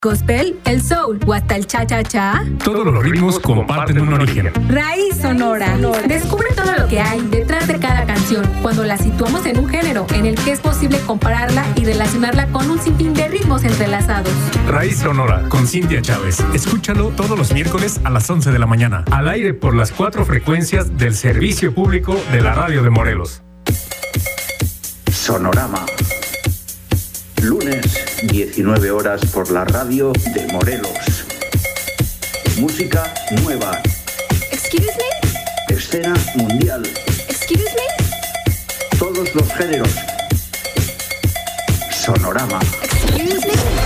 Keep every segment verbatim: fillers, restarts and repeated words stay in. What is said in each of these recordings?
Gospel, el soul o hasta el cha-cha-cha. Todos los ritmos comparten un origen. Raíz Sonora. Descubre todo lo que hay detrás de cada canción cuando la situamos en un género en el que es posible compararla y relacionarla con un sinfín de ritmos entrelazados. Raíz Sonora con Cintia Chávez. Escúchalo todos los miércoles a las once de la mañana. Al aire por las cuatro frecuencias del servicio público de la radio de Morelos. Sonorama. Lunes, diecinueve horas por la radio de Morelos. Música nueva. Excuse me. Escena mundial. Excuse me. Todos los géneros. Sonorama. Excuse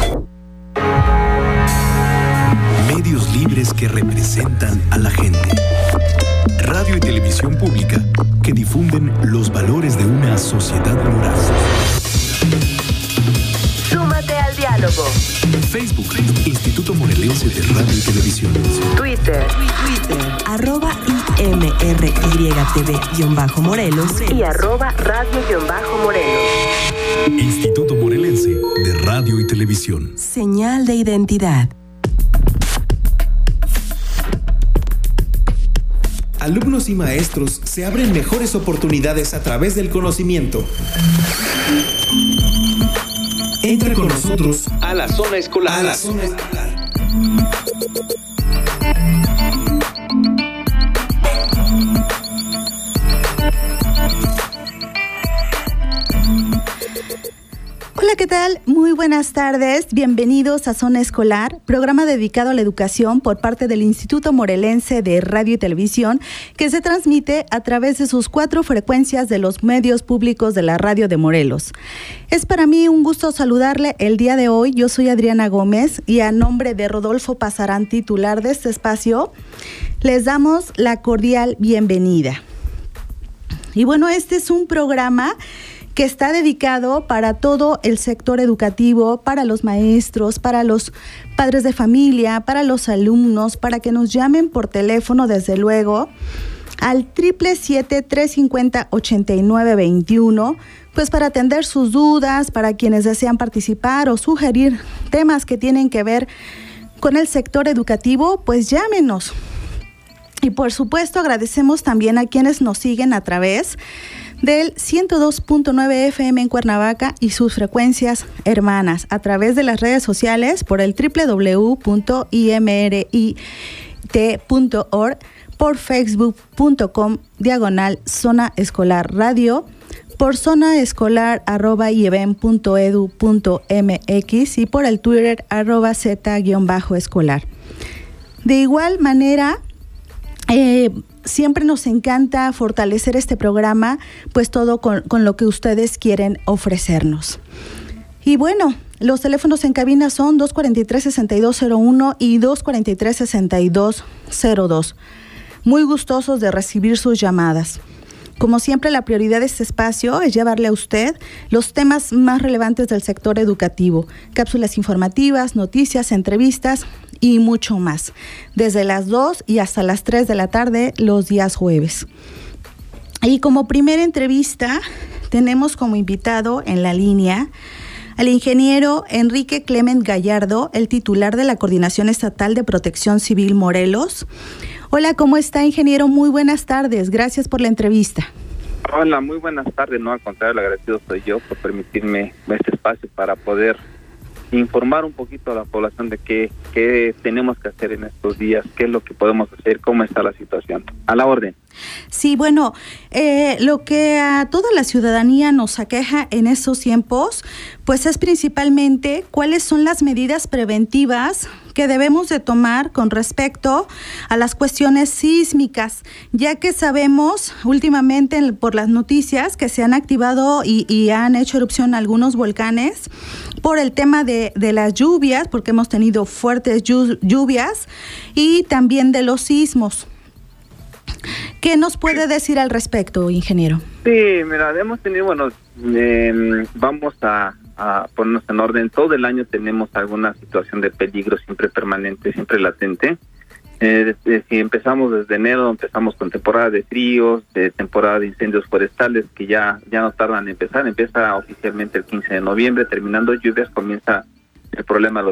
me. Medios libres que representan a la gente. Radio y televisión pública que difunden los valores de una sociedad plural. Súmate al diálogo. Facebook, Instituto Morelense de Radio y Televisión. Twitter, Twitter, arroba I M R Y T V-Morelos y arroba Radio-Morelos. Instituto Morelense de Radio y Televisión. Señal de identidad. Alumnos y maestros se abren mejores oportunidades a través del conocimiento. Entra con nosotros a la zona escolar. A la zona escolar. Hola, ¿qué tal? Muy buenas tardes. Bienvenidos a Zona Escolar, programa dedicado a la educación por parte del Instituto Morelense de Radio y Televisión, que se transmite a través de sus cuatro frecuencias de los medios públicos de la radio de Morelos. Es para mí un gusto saludarle el día de hoy. Yo soy Adriana Gómez y a nombre de Rodolfo Pasarán, titular de este espacio, les damos la cordial bienvenida. Y bueno, este es un programa que está dedicado para todo el sector educativo, para los maestros, para los padres de familia, para los alumnos, para que nos llamen por teléfono, desde luego, al siete siete siete, tres cinco cero, ocho nueve dos uno, pues para atender sus dudas, para quienes desean participar o sugerir temas que tienen que ver con el sector educativo, pues llámenos. Y por supuesto agradecemos también a quienes nos siguen a través del ciento dos punto nueve F M en Cuernavaca y sus frecuencias hermanas, a través de las redes sociales por el doble u doble u doble u punto i m r i t punto org, por facebook punto com diagonal Zona Escolar Radio, por zona escolar arroba ieben punto edu punto m x y por el Twitter arroba z-escolar. De igual manera, eh, siempre nos encanta fortalecer este programa, pues todo con, con lo que ustedes quieren ofrecernos. Y bueno, los teléfonos en cabina son dos cuatro tres, seis dos cero uno y dos cuatro tres, seis dos cero dos. Muy gustosos de recibir sus llamadas. Como siempre, la prioridad de este espacio es llevarle a usted los temas más relevantes del sector educativo, cápsulas informativas, noticias, entrevistas y mucho más, desde las dos y hasta las tres de la tarde los días jueves. Y como primera entrevista tenemos como invitado en la línea al ingeniero Enrique Clement Gallardo, el titular de la Coordinación Estatal de Protección Civil Morelos. Hola, ¿cómo está, ingeniero? Muy buenas tardes, gracias por la entrevista. Hola, muy buenas tardes. No, al contrario, el agradecido soy yo por permitirme este espacio para poder informar un poquito a la población de qué, qué tenemos que hacer en estos días, qué es lo que podemos hacer, cómo está la situación. A la orden. Sí, bueno, eh, lo que a toda la ciudadanía nos aqueja en estos tiempos, pues es principalmente cuáles son las medidas preventivas que debemos de tomar con respecto a las cuestiones sísmicas, ya que sabemos últimamente por las noticias que se han activado y, y han hecho erupción algunos volcanes por el tema de, de las lluvias, porque hemos tenido fuertes lluvias, y también de los sismos. ¿Qué nos puede decir al respecto, ingeniero? Sí, mira, hemos tenido, bueno, eh, vamos a, a ponernos en orden. Todo el año tenemos alguna situación de peligro siempre permanente, siempre latente. Eh, desde, si empezamos desde enero, empezamos con temporada de fríos, de temporada de incendios forestales, que ya, ya no tardan en empezar. Empieza oficialmente el quince de noviembre, terminando lluvias, comienza el problema de los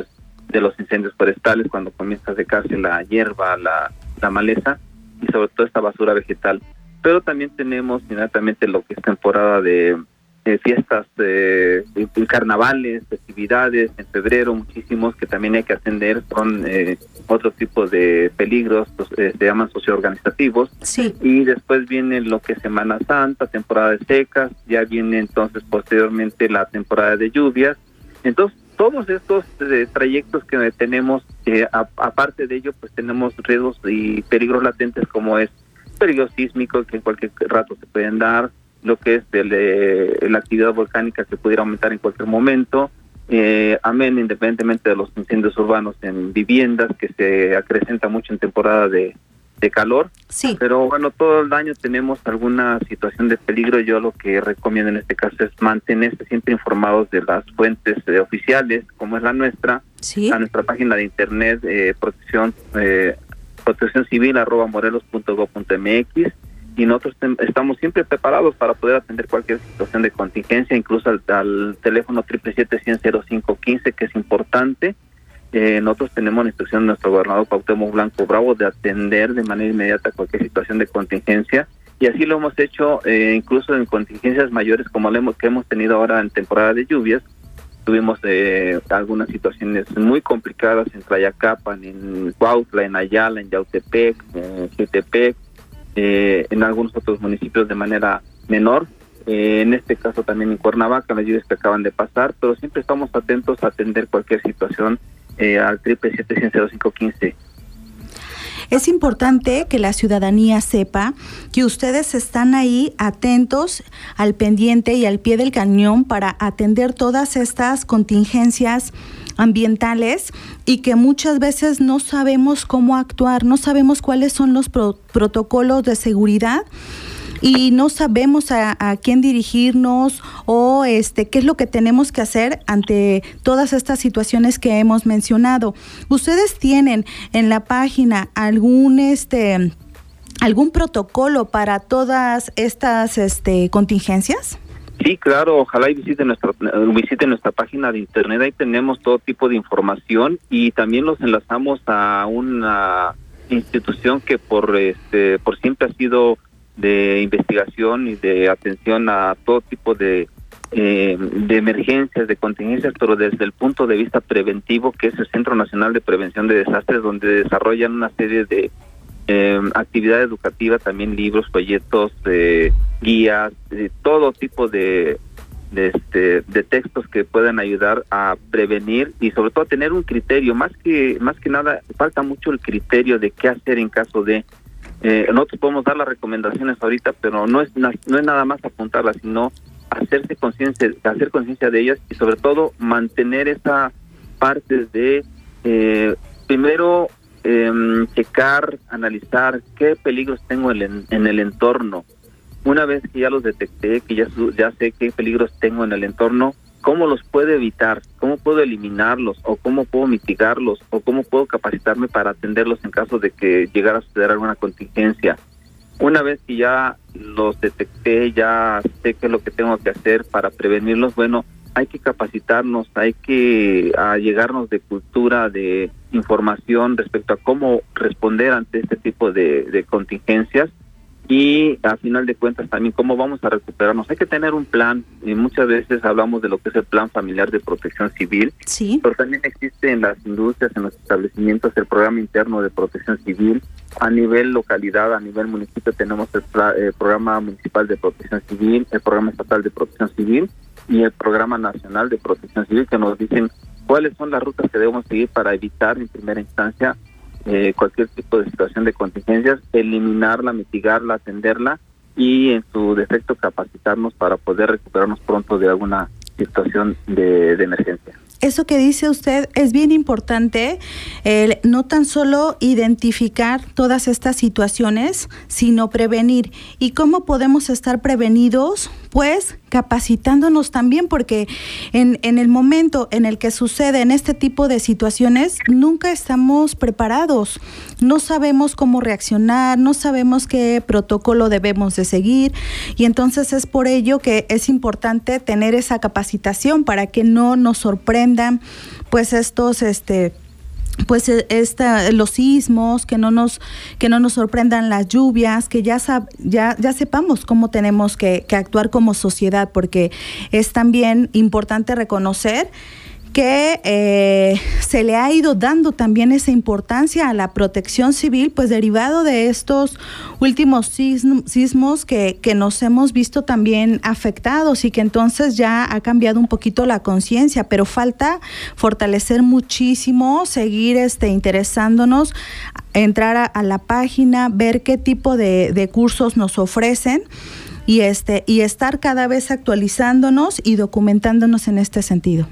de los incendios forestales, cuando comienza a secarse la hierba, la, la maleza y sobre todo esta basura vegetal. Pero también tenemos inmediatamente lo que es temporada de, de fiestas, de, de carnavales, festividades, en febrero muchísimos que también hay que atender, son eh, otro tipo de peligros, pues, eh, se llaman socioorganizativos. Sí. Y después viene lo que es Semana Santa, temporada de secas, ya viene entonces posteriormente la temporada de lluvias. Entonces, todos estos eh, trayectos que tenemos, eh, a, aparte de ello, pues tenemos riesgos y peligros latentes como es peligro sísmico que en cualquier rato se pueden dar, lo que es el, eh, la actividad volcánica que pudiera aumentar en cualquier momento, eh, amén, independientemente de los incendios urbanos en viviendas que se acrecenta mucho en temporada de, de calor. Sí. Pero bueno, todo el año tenemos alguna situación de peligro. Yo lo que recomiendo en este caso es mantenerse siempre informados de las fuentes eh, oficiales, como es la nuestra, sí. a nuestra página de internet, eh, protección eh, protección civil arroba morelos punto gob punto mx, y nosotros tem- estamos siempre preparados para poder atender cualquier situación de contingencia, incluso al, al teléfono siete siete cero cero cero cinco uno cinco, que es importante. Eh, nosotros tenemos la instrucción de nuestro gobernador Cuauhtémoc Blanco Bravo de atender de manera inmediata cualquier situación de contingencia, y así lo hemos hecho eh, incluso en contingencias mayores como la hemos, que hemos tenido ahora en temporada de lluvias. Tuvimos eh, algunas situaciones muy complicadas en Tlayacapan, en Cuautla, en Ayala, en Yautepec, en Jutepec, eh, en algunos otros municipios de manera menor. Eh, en este caso también en Cuernavaca, las lluvias que acaban de pasar, pero siempre estamos atentos a atender cualquier situación eh, al siete siete cero cero cinco uno cinco. Es importante que la ciudadanía sepa que ustedes están ahí atentos, al pendiente y al pie del cañón para atender todas estas contingencias ambientales, y que muchas veces no sabemos cómo actuar, no sabemos cuáles son los pro- protocolos de seguridad. Y no sabemos a, a quién dirigirnos o este qué es lo que tenemos que hacer ante todas estas situaciones que hemos mencionado. ¿Ustedes tienen en la página algún este algún protocolo para todas estas este contingencias? Sí, claro, ojalá y visiten nuestra, visiten nuestra página de internet, ahí tenemos todo tipo de información y también los enlazamos a una institución que por este por siempre ha sido de investigación y de atención a todo tipo de eh, de emergencias, de contingencias, pero desde el punto de vista preventivo, que es el Centro Nacional de Prevención de Desastres, donde desarrollan una serie de eh, actividad educativa, también libros, folletos, eh, guías, de todo tipo de de, este, de textos que puedan ayudar a prevenir y sobre todo a tener un criterio. Más que más que nada falta mucho el criterio de qué hacer en caso de Eh, nosotros podemos dar las recomendaciones ahorita, pero no es na- no es nada más apuntarlas, sino hacerse conciencia, hacer conciencia de ellas y sobre todo mantener esa parte de eh, primero eh, checar, analizar qué peligros tengo en el, en el entorno. Una vez que ya los detecté, que ya su- ya sé qué peligros tengo en el entorno, ¿cómo los puedo evitar? ¿Cómo puedo eliminarlos? ¿O cómo puedo mitigarlos? ¿O cómo puedo capacitarme para atenderlos en caso de que llegara a suceder alguna contingencia? Una vez que ya los detecté, ya sé qué es lo que tengo que hacer para prevenirlos, bueno, hay que capacitarnos, hay que a llegarnos de cultura, de información respecto a cómo responder ante este tipo de, de contingencias. Y a final de cuentas también cómo vamos a recuperarnos. Hay que tener un plan, y muchas veces hablamos de lo que es el plan familiar de protección civil, sí, pero también existe en las industrias, en los establecimientos, el programa interno de protección civil. A nivel localidad, a nivel municipio, tenemos el pla- eh, programa municipal de protección civil, el programa estatal de protección civil y el programa nacional de protección civil, que nos dicen cuáles son las rutas que debemos seguir para evitar en primera instancia Eh, cualquier tipo de situación de contingencias, eliminarla, mitigarla, atenderla y en su defecto capacitarnos para poder recuperarnos pronto de alguna situación de, de emergencia. Eso que dice usted es bien importante, eh, no tan solo identificar todas estas situaciones, sino prevenir. ¿Y cómo podemos estar prevenidos? Pues capacitándonos también, porque en, en el momento en el que suceden este tipo de situaciones, nunca estamos preparados, no sabemos cómo reaccionar, no sabemos qué protocolo debemos de seguir, y entonces es por ello que es importante tener esa capacitación para que no nos sorprendan pues estos este pues esta, los sismos, que no nos que no nos sorprendan las lluvias, que ya sab, ya ya sepamos cómo tenemos que, que actuar como sociedad, porque es también importante reconocer que eh, se le ha ido dando también esa importancia a la protección civil, pues derivado de estos últimos sismos que, que nos hemos visto también afectados, y que entonces ya ha cambiado un poquito la conciencia, pero falta fortalecer muchísimo, seguir este interesándonos, entrar a, a la página, ver qué tipo de, de cursos nos ofrecen, y este y estar cada vez actualizándonos y documentándonos en este sentido.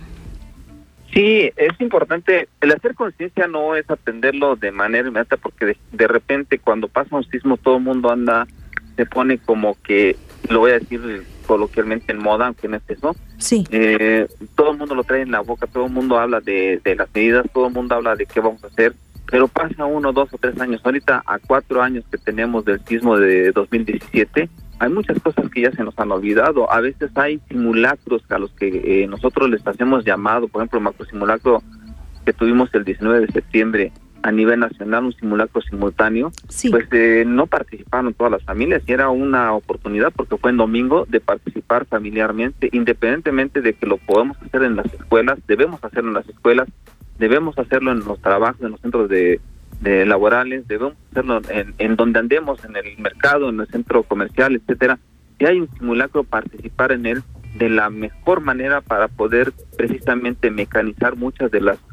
Sí, es importante. El hacer conciencia no es atenderlo de manera inmediata, porque de, de repente cuando pasa un sismo todo el mundo anda, se pone como que, lo voy a decir coloquialmente, en moda, aunque no es eso. Sí. Eh, todo el mundo lo trae en la boca, todo el mundo habla de, de las medidas, todo el mundo habla de qué vamos a hacer, pero pasa uno, dos o tres años. Ahorita, a cuatro años que tenemos del sismo de dos mil diecisiete, hay muchas cosas que ya se nos han olvidado. A veces hay simulacros a los que eh, nosotros les hacemos llamado. Por ejemplo, el macrosimulacro que tuvimos el diecinueve de septiembre a nivel nacional, un simulacro simultáneo, sí. pues eh, no participaron todas las familias, y era una oportunidad, porque fue en domingo, de participar familiarmente, independientemente de que lo podemos hacer en las escuelas, debemos hacerlo en las escuelas, debemos hacerlo en los trabajos, en los centros de de laborales, debemos hacerlo en, en donde andemos, en el mercado, en el centro comercial, etcétera. Si hay un simulacro, participar en él de la mejor manera para poder precisamente mecanizar muchas de las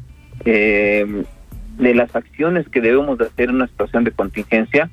eh, de las acciones que debemos de hacer en una situación de contingencia,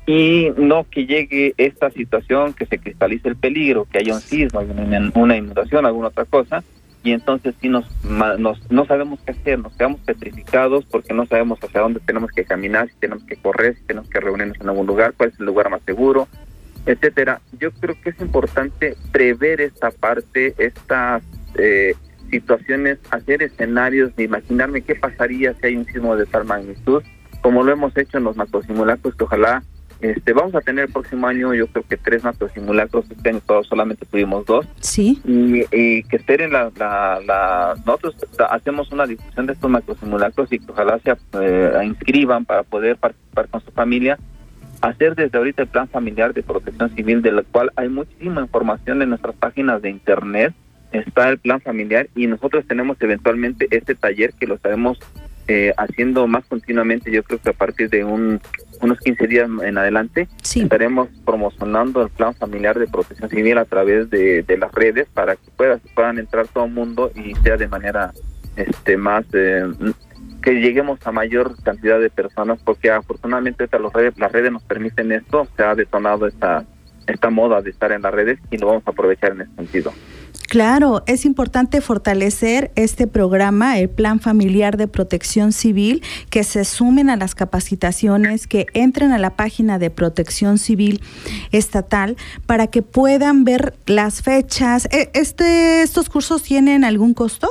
y no que llegue esta situación, que se cristalice el peligro, que haya un sismo, una, una inundación, alguna otra cosa, y entonces sí nos, nos no sabemos qué hacer, nos quedamos petrificados porque no sabemos hacia dónde tenemos que caminar, si tenemos que correr, si tenemos que reunirnos en algún lugar, cuál es el lugar más seguro, etcétera. Yo creo que es importante prever esta parte, estas eh, situaciones, hacer escenarios de imaginarme qué pasaría si hay un sismo de tal magnitud, como lo hemos hecho en los macrosimulacros, que ojalá Este, vamos a tener el próximo año, yo creo que tres macrosimulacros. Este año todos solamente tuvimos dos. Sí. Y, y que esperen la, la, la... Nosotros hacemos una difusión de estos macrosimulacros, y que ojalá se eh, inscriban para poder participar con su familia. Hacer desde ahorita el plan familiar de protección civil, de lo cual hay muchísima información en nuestras páginas de internet. Está el plan familiar, y nosotros tenemos eventualmente este taller que lo estaremos eh, haciendo más continuamente. Yo creo que a partir de un unos quince días en adelante, sí, estaremos promocionando el plan familiar de protección civil a través de, de las redes, para que pueda, puedan entrar todo el mundo y sea de manera este más eh, que lleguemos a mayor cantidad de personas, porque afortunadamente las redes, las redes nos permiten esto. Se ha detonado esta esta moda de estar en las redes, y lo vamos a aprovechar en ese sentido. Claro, es importante fortalecer este programa, el Plan Familiar de Protección Civil, que se sumen a las capacitaciones, que entren a la página de Protección Civil Estatal para que puedan ver las fechas. Este, ¿Estos cursos tienen algún costo?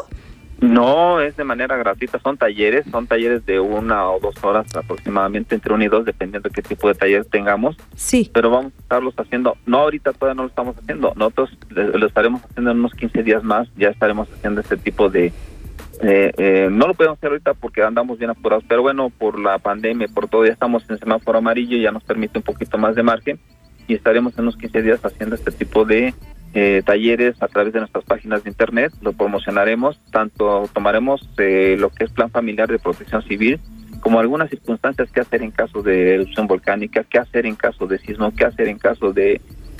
No, es de manera gratuita, son talleres, son talleres de una o dos horas aproximadamente, entre una y dos, dependiendo de qué tipo de taller tengamos. Sí. Pero vamos a estarlos haciendo, no ahorita todavía no lo estamos haciendo, nosotros lo estaremos haciendo en unos quince días más, ya estaremos haciendo este tipo de... Eh, eh, no lo podemos hacer ahorita porque andamos bien apurados, pero bueno, por la pandemia, por todo, ya estamos en semáforo amarillo, ya nos permite un poquito más de margen, y estaremos en unos quince días haciendo este tipo de... Eh, talleres a través de nuestras páginas de internet. Lo promocionaremos, tanto tomaremos eh, lo que es plan familiar de protección civil, como algunas circunstancias, qué hacer en caso de erupción volcánica, qué hacer en caso de sismo, qué hacer en caso de,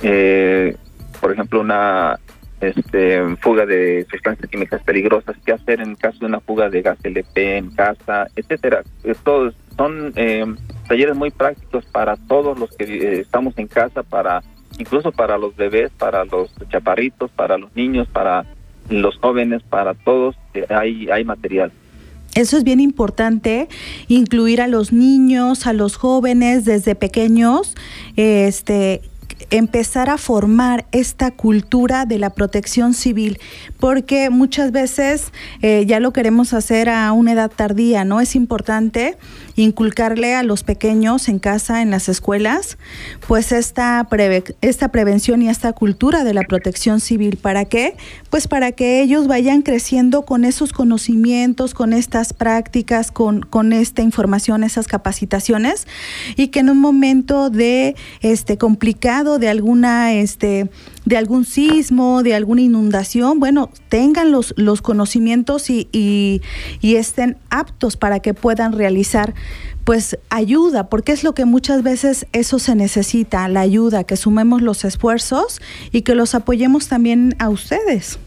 eh, por ejemplo, una este, fuga de sustancias químicas peligrosas, qué hacer en caso de una fuga de gas L P en casa, etcétera. Estos son eh, talleres muy prácticos para todos los que eh, estamos en casa, para incluso para los bebés, para los chaparritos, para los niños, para los jóvenes, para todos, eh, hay hay material. Eso es bien importante, incluir a los niños, a los jóvenes desde pequeños, este empezar a formar esta cultura de la protección civil, porque muchas veces eh, ya lo queremos hacer a una edad tardía, ¿no? Es importante inculcarle a los pequeños en casa, en las escuelas, pues esta, preve- esta prevención y esta cultura de la protección civil. ¿Para qué? Pues para que ellos vayan creciendo con esos conocimientos, con estas prácticas, con, con esta información, esas capacitaciones, y que en un momento de este complicado, de alguna este de algún sismo, de alguna inundación, bueno, tengan los, los conocimientos y, y, y estén aptos para que puedan realizar pues ayuda, porque es lo que muchas veces eso se necesita, la ayuda, que sumemos los esfuerzos y que los apoyemos también a ustedes.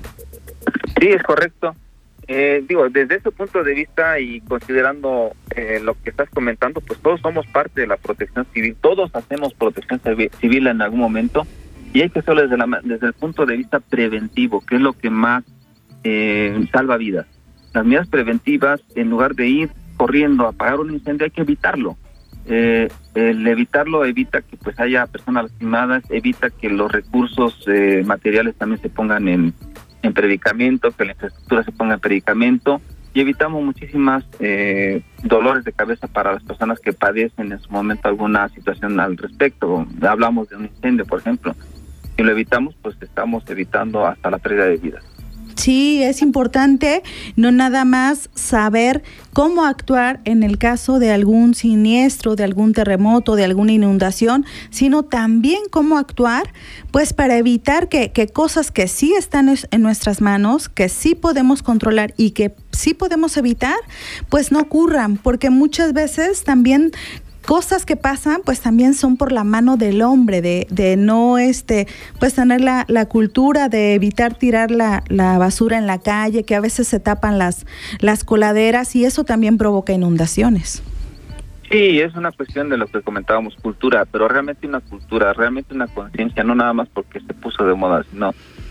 Sí, es correcto. Eh, digo, desde ese punto de vista y considerando eh, lo que estás comentando, pues todos somos parte de la protección civil, todos hacemos protección civil en algún momento, y hay que hacerlo desde, la, desde el punto de vista preventivo, que es lo que más eh, salva vidas. Las medidas preventivas, en lugar de ir corriendo a apagar un incendio, hay que evitarlo. Eh, el evitarlo evita que pues haya personas lastimadas, evita que los recursos eh, materiales también se pongan en, en predicamento, que la infraestructura se ponga en predicamento, y evitamos muchísimas eh, dolores de cabeza para las personas que padecen en su momento alguna situación al respecto. Hablamos de un incendio, por ejemplo. Si lo evitamos, pues estamos evitando hasta la pérdida de vidas. Sí, es importante no nada más saber cómo actuar en el caso de algún siniestro, de algún terremoto, de alguna inundación, sino también cómo actuar pues para evitar que, que cosas que sí están en nuestras manos, que sí podemos controlar y que sí podemos evitar, pues no ocurran, porque muchas veces también cosas que pasan, pues también son por la mano del hombre, de, de no este, pues tener la, la cultura de evitar tirar la, la basura en la calle, que a veces se tapan las, las coladeras, y eso también provoca inundaciones. Sí, es una cuestión de lo que comentábamos, cultura, pero realmente una cultura, realmente una conciencia, no nada más porque se puso de moda, sino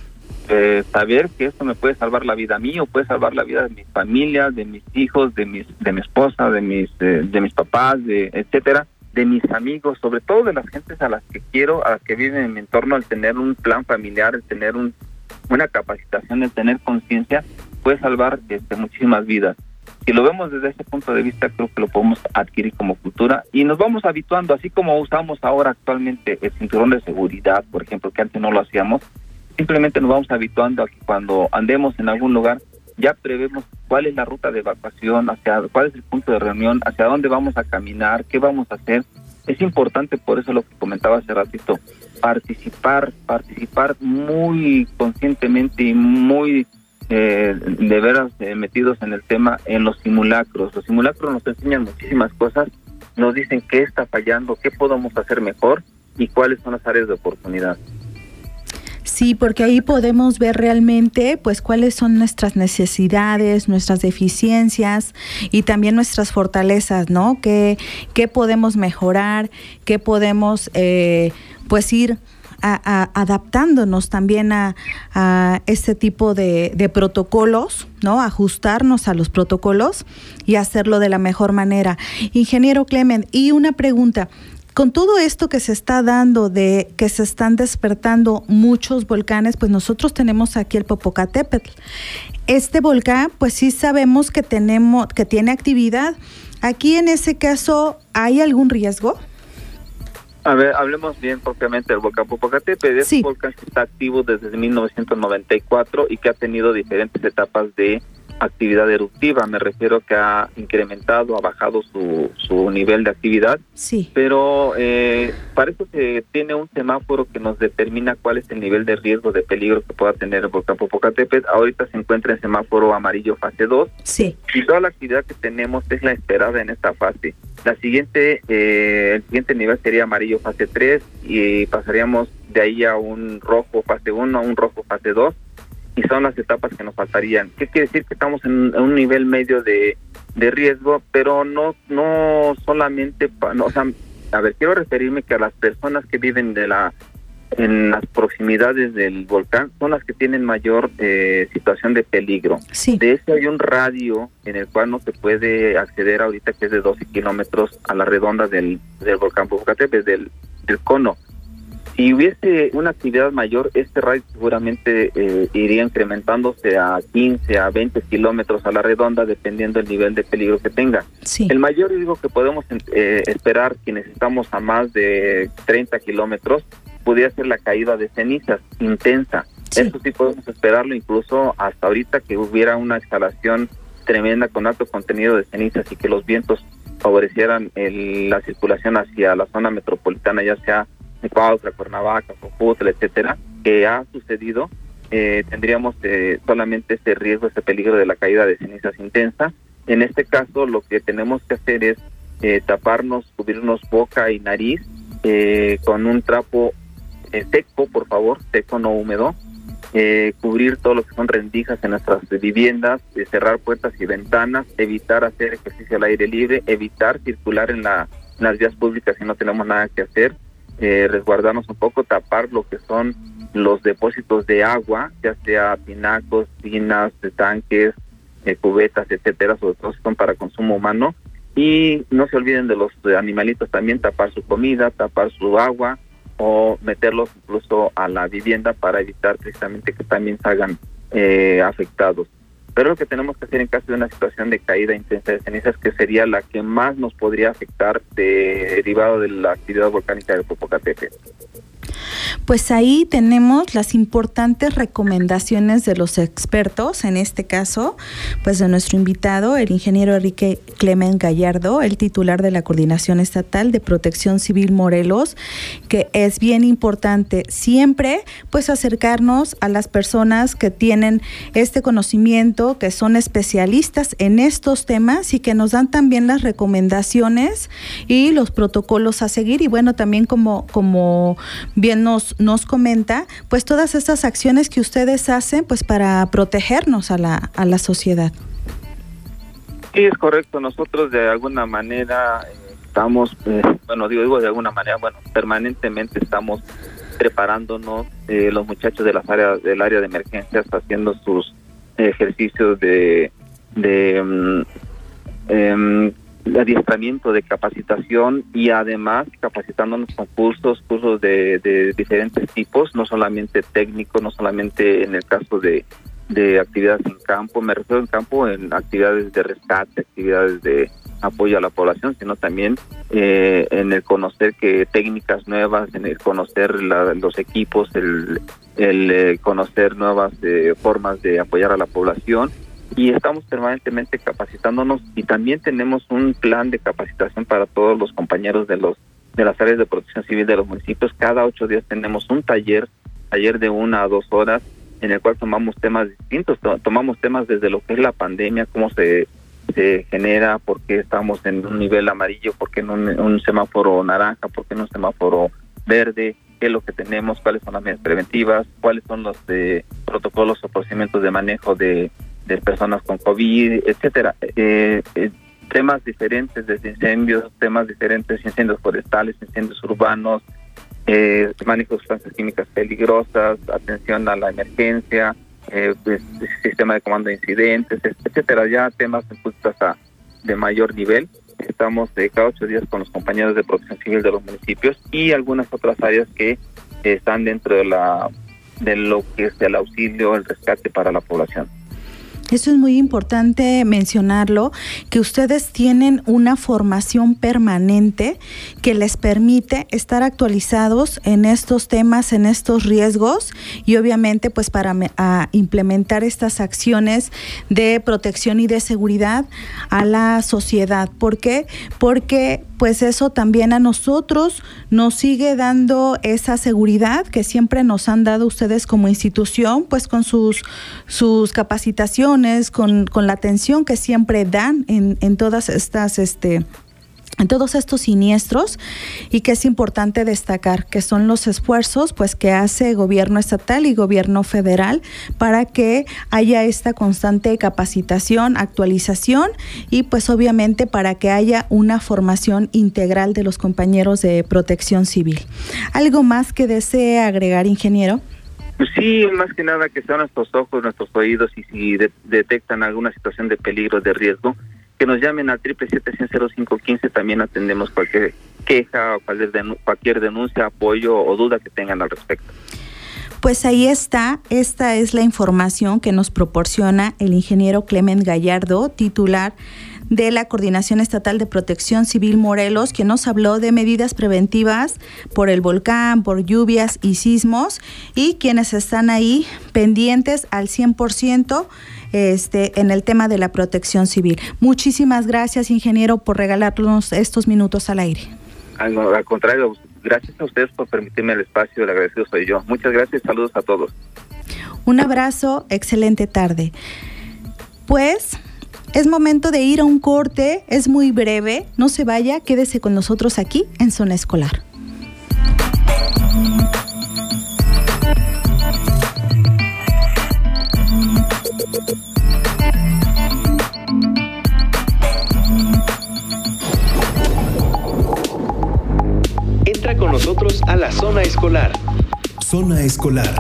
eh, saber que esto me puede salvar la vida a mí o puede salvar la vida de mi familia, de mis hijos, de mis de mi esposa, de mis de, de mis papás, de etcétera, de mis amigos, sobre todo de las gentes a las que quiero, a las que viven en mi entorno. El tener un plan familiar, el tener un, una capacitación, el tener conciencia, puede salvar este, muchísimas vidas. Si lo vemos desde ese punto de vista, creo que lo podemos adquirir como cultura y nos vamos habituando, así como usamos ahora actualmente el cinturón de seguridad, por ejemplo, que antes no lo hacíamos. Simplemente nos vamos habituando a que cuando andemos en algún lugar ya prevemos cuál es la ruta de evacuación, hacia cuál es el punto de reunión, hacia dónde vamos a caminar, qué vamos a hacer. Es importante, por eso lo que comentaba hace ratito, participar, participar muy conscientemente y muy eh, de veras eh, metidos en el tema, en los simulacros. Los simulacros nos enseñan muchísimas cosas, nos dicen qué está fallando, qué podemos hacer mejor y cuáles son las áreas de oportunidad. Sí, porque ahí podemos ver realmente pues cuáles son nuestras necesidades, nuestras deficiencias y también nuestras fortalezas, ¿no? ¿Qué, qué podemos mejorar? ¿Qué podemos eh, pues ir a, a, adaptándonos también a, a este tipo de, de protocolos, ¿no? Ajustarnos a los protocolos y hacerlo de la mejor manera. Ingeniero Clement, y una pregunta. Con todo esto que se está dando, de que se están despertando muchos volcanes, pues nosotros tenemos aquí el Popocatépetl. Este volcán, pues sí sabemos que tenemos, que tiene actividad. Aquí en ese caso, ¿hay algún riesgo? A ver, hablemos bien propiamente del volcán Popocatépetl. Es sí. un volcán que está activo desde mil novecientos noventa y cuatro y que ha tenido diferentes etapas de actividad eruptiva. Me refiero que ha incrementado, ha bajado su, su nivel de actividad, sí. pero eh, parece que tiene un semáforo que nos determina cuál es el nivel de riesgo, de peligro que pueda tener el volcán Popocatépetl. Ahorita se encuentra en semáforo amarillo fase dos, sí. y toda la actividad que tenemos es la esperada en esta fase. La siguiente, eh, el siguiente nivel sería amarillo fase tres y pasaríamos de ahí a un rojo fase uno, a un rojo fase dos. Y son las etapas que nos faltarían. ¿Qué quiere decir? Que estamos en, en un nivel medio de, de riesgo, pero no no solamente, pa, no, o sea, a ver, quiero referirme que a las personas que viven de la en las proximidades del volcán son las que tienen mayor eh, situación de peligro. Sí. De hecho, hay un radio en el cual no se puede acceder ahorita, que es de doce kilómetros a la redonda del, del volcán Popocatépetl, del, del cono. Si hubiese una actividad mayor, este radio seguramente eh, iría incrementándose a quince, a veinte kilómetros a la redonda, dependiendo del nivel de peligro que tenga. Sí. El mayor riesgo que podemos eh, esperar quienes estamos a más de treinta kilómetros podría ser la caída de cenizas intensa. Sí. Eso sí podemos esperarlo, incluso hasta ahorita que hubiera una exhalación tremenda con alto contenido de cenizas y que los vientos favorecieran el, la circulación hacia la zona metropolitana, ya sea de Cuautla, Cuernavaca, Jojutla, etcétera, que ha sucedido, eh, tendríamos eh, solamente ese riesgo, ese peligro de la caída de cenizas intensa. En este caso, lo que tenemos que hacer es eh, taparnos, cubrirnos boca y nariz eh, con un trapo eh, seco, por favor, seco, no húmedo, eh, cubrir todo lo que son rendijas en nuestras viviendas, eh, cerrar puertas y ventanas, evitar hacer ejercicio al aire libre, evitar circular en, la, en las vías públicas si no tenemos nada que hacer, Eh, resguardarnos un poco, tapar lo que son los depósitos de agua, ya sea tinacos, tinas, tanques, eh, cubetas, etcétera, sobre todo son para consumo humano. Y no se olviden de los animalitos también, tapar su comida, tapar su agua o meterlos incluso a la vivienda para evitar precisamente que también salgan eh, afectados. Pero lo que tenemos que hacer en caso de una situación de caída intensa de cenizas, que sería la que más nos podría afectar de, derivado de la actividad volcánica del Popocatépetl. Pues ahí tenemos las importantes recomendaciones de los expertos, en este caso, pues de nuestro invitado, el ingeniero Enrique Clement Gallardo, el titular de la Coordinación Estatal de Protección Civil Morelos, que es bien importante siempre pues acercarnos a las personas que tienen este conocimiento, que son especialistas en estos temas y que nos dan también las recomendaciones y los protocolos a seguir. Y bueno, también como, como bien nos, nos comenta, pues todas estas acciones que ustedes hacen pues para protegernos a la, a la sociedad. Sí, es correcto. Nosotros de alguna manera eh, estamos, eh, bueno, digo, digo de alguna manera, bueno, permanentemente estamos preparándonos, eh, los muchachos de las áreas, del área de emergencias haciendo sus ejercicios de, de um, um, de adiestramiento, de capacitación y además capacitándonos con cursos, cursos de, de diferentes tipos, no solamente técnicos, no solamente en el caso de, de actividades en campo, me refiero en campo en actividades de rescate, actividades de apoyo a la población, sino también eh, en el conocer que técnicas nuevas, en el conocer la, los equipos, el, el eh, conocer nuevas eh, formas de apoyar a la población. Y estamos permanentemente capacitándonos y también tenemos un plan de capacitación para todos los compañeros de los de las áreas de protección civil de los municipios. Cada ocho días tenemos un taller, taller de una a dos horas, en el cual tomamos temas distintos, to- tomamos temas desde lo que es la pandemia, cómo se, se genera, por qué estamos en un nivel amarillo, por qué en un, un semáforo naranja, por qué en un semáforo verde, qué es lo que tenemos, cuáles son las medidas preventivas, cuáles son los de protocolos o procedimientos de manejo de de personas con COVID, etcétera. Eh, eh, temas diferentes desde incendios, temas diferentes, incendios forestales, incendios urbanos, eh, manejo de sustancias químicas peligrosas, atención a la emergencia, eh, pues, sistema de comando de incidentes, etcétera. Ya temas en puntos de mayor nivel. Estamos eh, cada ocho días con los compañeros de protección civil de los municipios y algunas otras áreas que eh, están dentro de la de lo que es el auxilio, el rescate para la población. Eso es muy importante mencionarlo, que ustedes tienen una formación permanente que les permite estar actualizados en estos temas, en estos riesgos y obviamente pues para me, a implementar estas acciones de protección y de seguridad a la sociedad. ¿Por qué? Porque pues eso también a nosotros nos sigue dando esa seguridad que siempre nos han dado ustedes como institución, pues con sus, sus capacitaciones, con, con la atención que siempre dan en, en todas estas, este, en todos estos siniestros, y que es importante destacar que son los esfuerzos pues que hace gobierno estatal y gobierno federal para que haya esta constante capacitación, actualización y pues obviamente para que haya una formación integral de los compañeros de protección civil. ¿Algo más que desee agregar, ingeniero? Sí, más que nada que sean nuestros ojos, nuestros oídos y si de- detectan alguna situación de peligro, de riesgo, que nos llamen al siete siete siete, cero cinco uno cinco. También atendemos cualquier queja o cualquier, denun- cualquier denuncia, apoyo o duda que tengan al respecto. Pues ahí está, esta es la información que nos proporciona el ingeniero Clement Gallardo, titular de la Coordinación Estatal de Protección Civil Morelos, que nos habló de medidas preventivas por el volcán, por lluvias y sismos, y quienes están ahí pendientes al cien por ciento este, en el tema de la protección civil. Muchísimas gracias, ingeniero, por regalarnos estos minutos al aire. Al, al contrario, gracias a ustedes por permitirme el espacio, el agradecido soy yo. Muchas gracias, saludos a todos. Un abrazo, excelente tarde. Pues es momento de ir a un corte, es muy breve, no se vaya, quédese con nosotros aquí en Zona Escolar. Entra con nosotros a la Zona Escolar. Zona Escolar.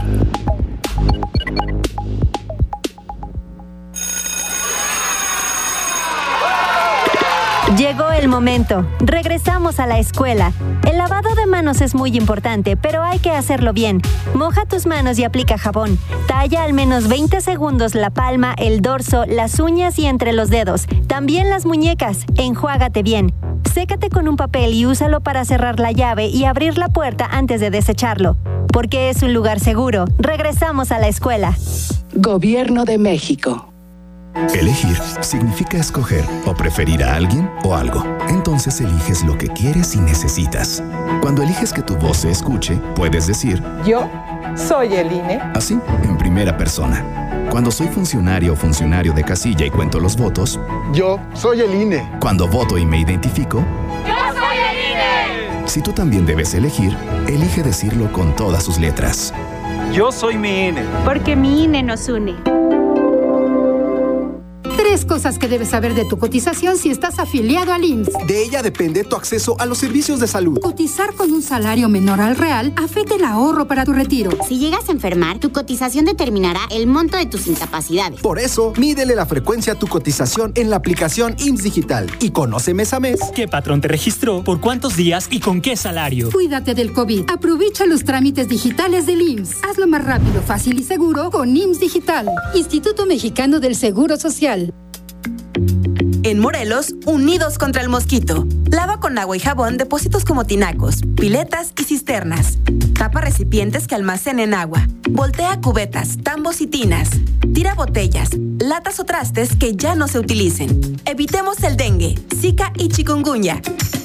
Llegó el momento. Regresamos a la escuela. El lavado de manos es muy importante, pero hay que hacerlo bien. Moja tus manos y aplica jabón. Talla al menos veinte segundos la palma, el dorso, las uñas y entre los dedos. También las muñecas. Enjuágate bien. Sécate con un papel y úsalo para cerrar la llave y abrir la puerta antes de desecharlo. Porque es un lugar seguro. Regresamos a la escuela. Gobierno de México. Elegir significa escoger o preferir a alguien o algo. Entonces eliges lo que quieres y necesitas. Cuando eliges que tu voz se escuche, puedes decir: yo soy el I N E. Así, en primera persona. Cuando soy funcionario o funcionario de casilla y cuento los votos, yo soy el I N E. Cuando voto y me identifico, yo soy el I N E. Si tú también debes elegir, elige decirlo con todas sus letras. Yo soy mi I N E. Porque mi I N E nos une. Tres cosas que debes saber de tu cotización si estás afiliado al I M S S. De ella depende tu acceso a los servicios de salud. Cotizar con un salario menor al real afecta el ahorro para tu retiro. Si llegas a enfermar, tu cotización determinará el monto de tus incapacidades. Por eso, mídele la frecuencia a tu cotización en la aplicación I M S S Digital y conoce mes a mes qué patrón te registró, por cuántos días y con qué salario. Cuídate del COVID. Aprovecha los trámites digitales del I M S S. Hazlo más rápido, fácil y seguro con I M S S Digital. Instituto Mexicano del Seguro Social. En Morelos, unidos contra el mosquito. Lava con agua y jabón depósitos como tinacos, piletas y cisternas. Tapa recipientes que almacenen agua. Voltea cubetas, tambos y tinas. Tira botellas, latas o trastes que ya no se utilicen. Evitemos el dengue, zika y chikungunya.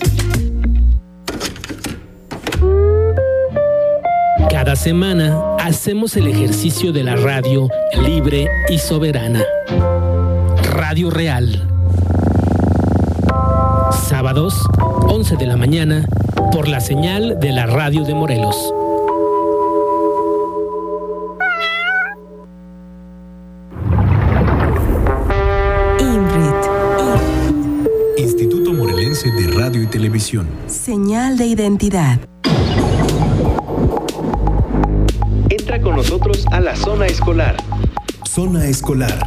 Cada semana hacemos el ejercicio de la radio libre y soberana. Radio Real. Sábados, once de la mañana, por la señal de la radio de Morelos. IMRIT. Instituto Morelense de Radio y Televisión. Señal de identidad. Entra con nosotros a la Zona Escolar. Zona Escolar.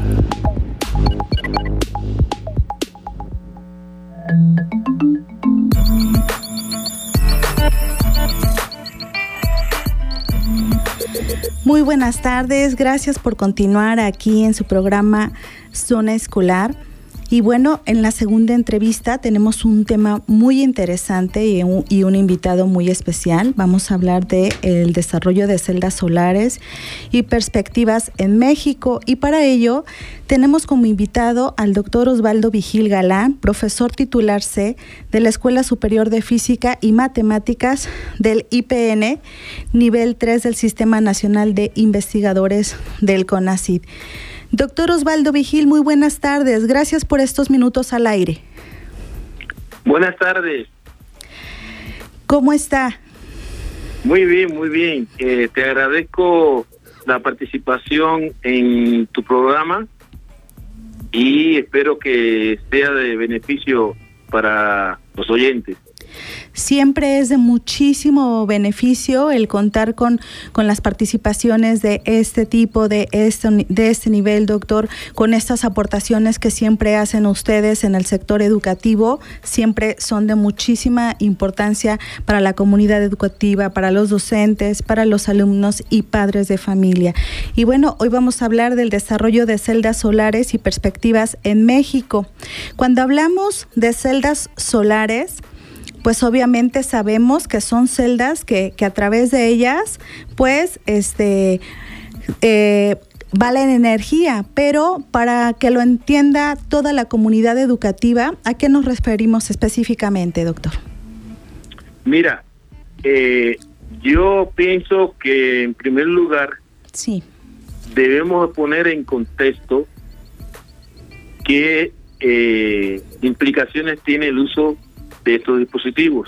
Muy buenas tardes, gracias por continuar aquí en su programa Zona Escolar. Y bueno, en la segunda entrevista tenemos un tema muy interesante y un, y un invitado muy especial. Vamos a hablar de el desarrollo de celdas solares y perspectivas en México. Y para ello tenemos como invitado al doctor Osvaldo Vigil Galán, profesor titular C de la Escuela Superior de Física y Matemáticas del I P N, nivel tres del Sistema Nacional de Investigadores del CONACYT. Doctor Osvaldo Vigil, muy buenas tardes. Gracias por estos minutos al aire. Buenas tardes. ¿Cómo está? Muy bien, muy bien. Eh, te agradezco la participación en tu programa y espero que sea de beneficio para los oyentes. Siempre es de muchísimo beneficio el contar con, con las participaciones de este tipo, de este, de este nivel, doctor, con estas aportaciones que siempre hacen ustedes en el sector educativo, siempre son de muchísima importancia para la comunidad educativa, para los docentes, para los alumnos y padres de familia. Y bueno, hoy vamos a hablar del desarrollo de celdas solares y perspectivas en México. Cuando hablamos de celdas solares, pues obviamente sabemos que son celdas que, que a través de ellas, pues, este, eh, valen energía, pero para que lo entienda toda la comunidad educativa, ¿a qué nos referimos específicamente, doctor? Mira, eh, yo pienso que en primer lugar, sí, debemos poner en contexto qué eh, implicaciones tiene el uso de estos dispositivos.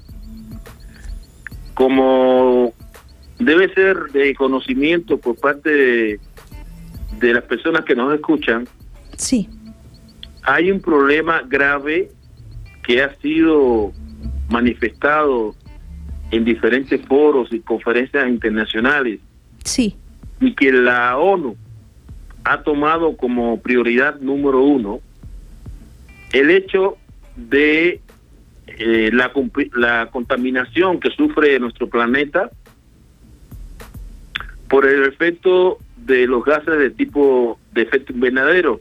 Como debe ser de conocimiento por parte de, de las personas que nos escuchan, sí, hay un problema grave que ha sido manifestado en diferentes foros y conferencias internacionales, sí, y que la ONU ha tomado como prioridad número uno el hecho de Eh, la, la contaminación que sufre nuestro planeta por el efecto de los gases de tipo de efecto invernadero,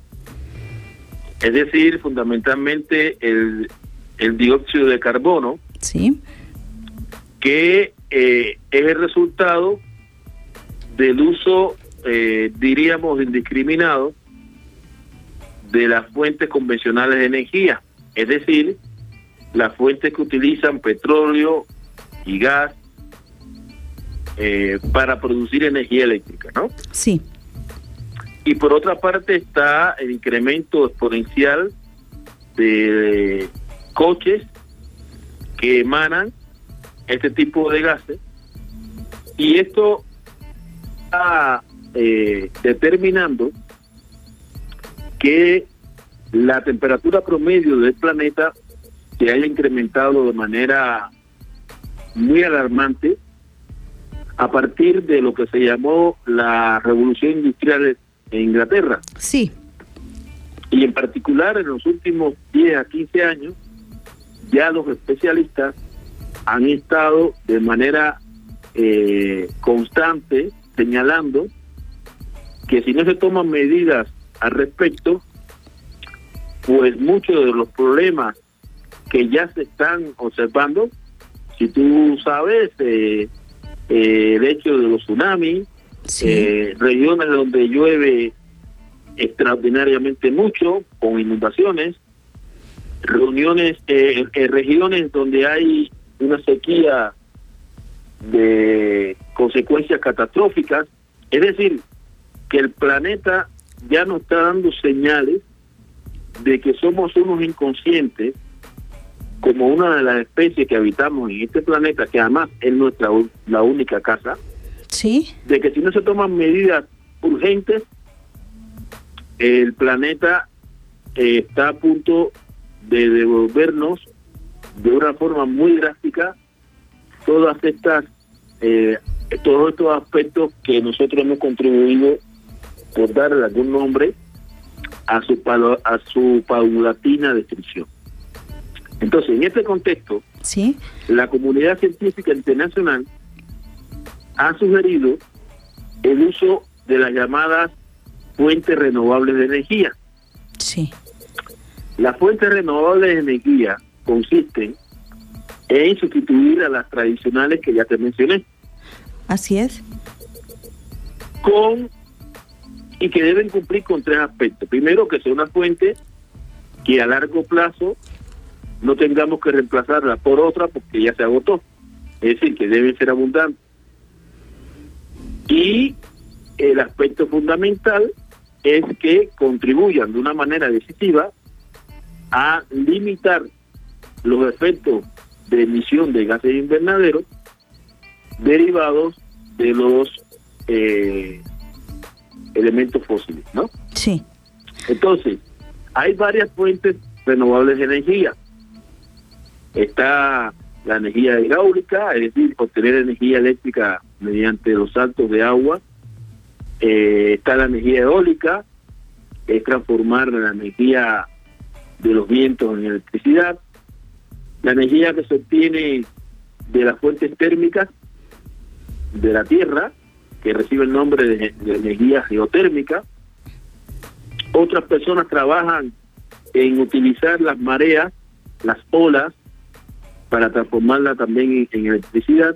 es decir, fundamentalmente el, el dióxido de carbono, sí, que eh, es el resultado del uso, eh, diríamos, indiscriminado de las fuentes convencionales de energía, es decir, las fuentes que utilizan petróleo y gas eh, para producir energía eléctrica, ¿no? Sí. Y por otra parte está el incremento exponencial de coches que emanan este tipo de gases, y esto está eh, determinando que la temperatura promedio del planeta se haya incrementado de manera muy alarmante a partir de lo que se llamó la revolución industrial en Inglaterra. Sí. Y en particular en los últimos diez a quince años, ya los especialistas han estado de manera eh, constante señalando que si no se toman medidas al respecto, pues muchos de los problemas que ya se están observando, si tú sabes, eh, eh, el hecho de los tsunamis, sí, eh, regiones donde llueve extraordinariamente mucho, con inundaciones, reuniones, eh, eh, regiones donde hay una sequía de consecuencias catastróficas, es decir, que el planeta ya nos está dando señales de que somos unos inconscientes como una de las especies que habitamos en este planeta, que además es nuestra la única casa, sí, de que si no se toman medidas urgentes, el planeta eh, está a punto de devolvernos de una forma muy drástica todas estas eh, todos estos aspectos que nosotros hemos contribuido, por darle algún nombre, a su a su paulatina destrucción. Entonces, en este contexto, sí, la comunidad científica internacional ha sugerido el uso de las llamadas fuentes renovables de energía. Sí. Las fuentes renovables de energía consisten en sustituir a las tradicionales que ya te mencioné. Así es. Con y que deben cumplir con tres aspectos. Primero, que sea una fuente que a largo plazo no tengamos que reemplazarla por otra porque ya se agotó. Es decir, que deben ser abundantes. Y el aspecto fundamental es que contribuyan de una manera decisiva a limitar los efectos de emisión de gases invernaderos derivados de los eh, elementos fósiles, ¿no? Sí. Entonces, hay varias fuentes renovables de energía. Está la energía hidráulica, es decir, obtener energía eléctrica mediante los saltos de agua. Eh, está la energía eólica, es transformar la energía de los vientos en electricidad. La energía que se obtiene de las fuentes térmicas de la Tierra, que recibe el nombre de, de energía geotérmica. Otras personas trabajan en utilizar las mareas, las olas, para transformarla también en, en electricidad.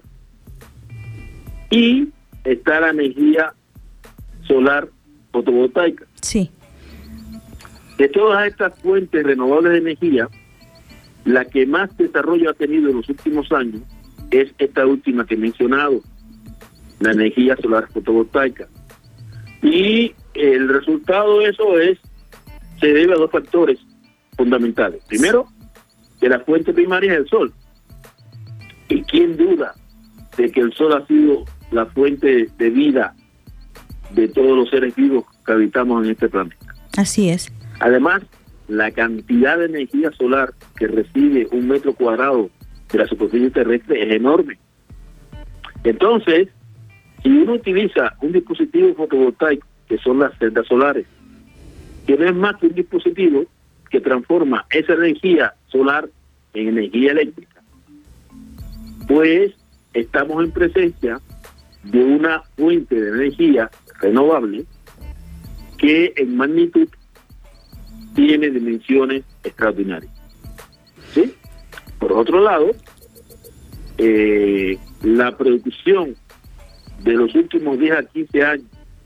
Y está la energía solar fotovoltaica. Sí. De todas estas fuentes renovables de energía, la que más desarrollo ha tenido en los últimos años es esta última que he mencionado, la energía solar fotovoltaica. Y el resultado de eso es, se debe a dos factores fundamentales. Primero, que la fuente primaria es el sol. ¿Y quién duda de que el sol ha sido la fuente de vida de todos los seres vivos que habitamos en este planeta? Así es. Además, la cantidad de energía solar que recibe un metro cuadrado de la superficie terrestre es enorme. Entonces, si uno utiliza un dispositivo fotovoltaico, que son las celdas solares, que no es más que un dispositivo que transforma esa energía solar en energía eléctrica, pues estamos en presencia de una fuente de energía renovable que en magnitud tiene dimensiones extraordinarias. ¿Sí? Por otro lado, eh, la producción de los últimos diez a quince años